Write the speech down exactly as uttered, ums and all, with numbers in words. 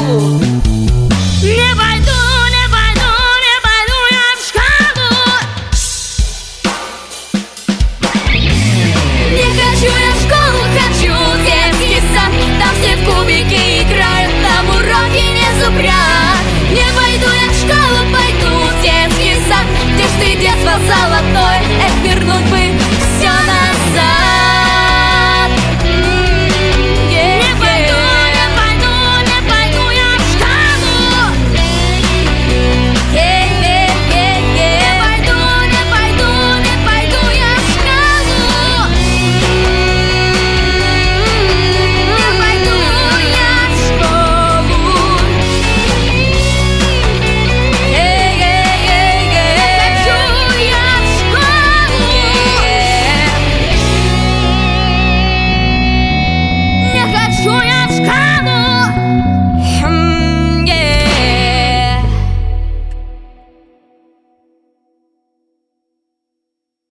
школу. Не пойду, не пойду, не пойду я в школу. Не хочу я в школу, хочу в детский сад. Там все в кубики играют, там уроки не зубрят. Не пойду я в школу, пойду в детский сад, где ж ты, детство золотое, эх, вернуть бы